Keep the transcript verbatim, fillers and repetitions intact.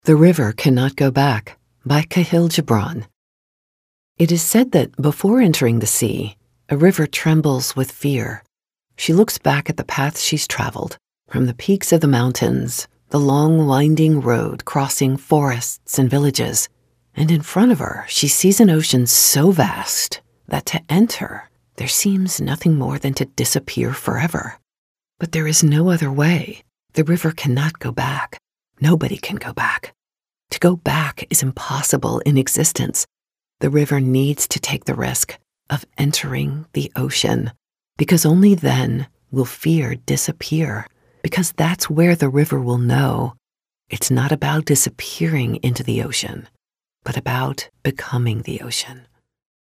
The River Cannot Go Back by Kahlil Gibran. It is said that before entering the sea, a river trembles with fear. She looks back at the paths she's traveled, from the peaks of the mountains, the long winding road crossing forests and villages, and in front of her she sees an ocean so vast that to enter there seems nothing more than to disappear forever. But there is no other way. The river cannot go back. Nobody can go back. To go back is impossible in existence. The river needs to take the risk of entering the ocean, because only then will fear disappear, because that's where the river will know it's not about disappearing into the ocean, but about becoming the ocean.